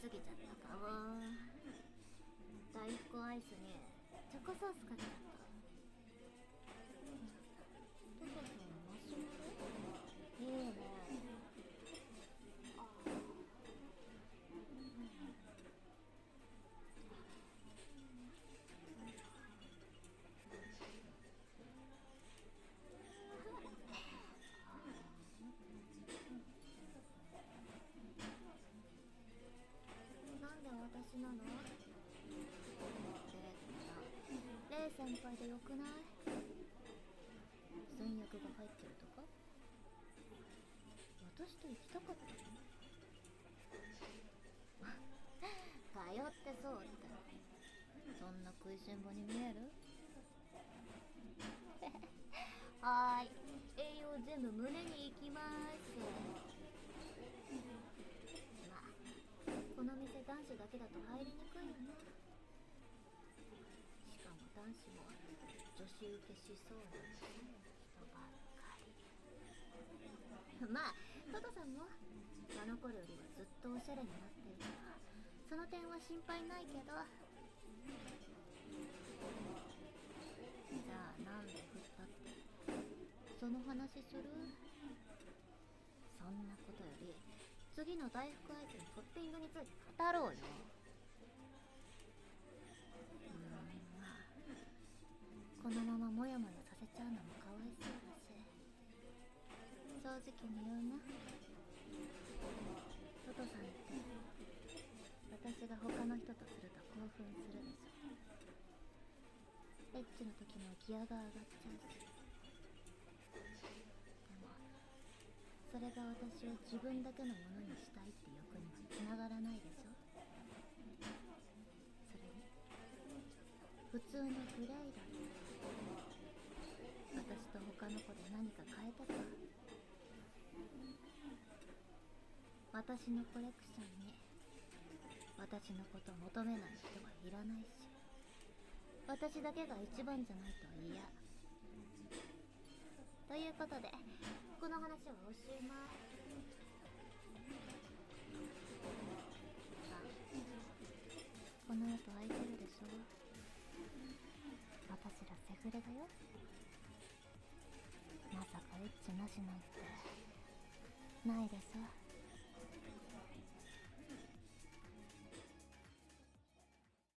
すぎちゃったかも。大福アイスにチョコソースかけちゃった。トトさんマシュマロいいね。なんで私なの？レイ先輩でよくない？戦略が入ってるとか？私と行きたかったの？通ってそうって、そんな食いしん坊に見える？はーい、栄養全部胸に行きまーす。まあこの店男子だけだと入りにくいよね。しかも男子も女子受けしそうな人ばっかり。まあトトさんもあの頃よりはずっとおしゃれになってるからその点は心配ないけど。じゃあなんで振ったって、その話する？そんなことより次の大福アイスのトッピングについて語ろうよ。まあこのままモヤモヤさせちゃうのもかわいそうだし、正直に言うな。トトさんって私が他の人とすると興奮するでしょ。エッチの時もギアが上がっちゃうし。でもそれが私を自分だけのものにしたいって欲には繋がらないでしょ。それに普通のグレイだって私と他の子で何か変えたか？私のコレクションに私のことを求めない人はいらないし、私だけが一番じゃないと嫌。ということでこの話はおしまい。さあこの後空いてるでしょ。私らセフレだよ。まさかエッチなしなんてないでしょ。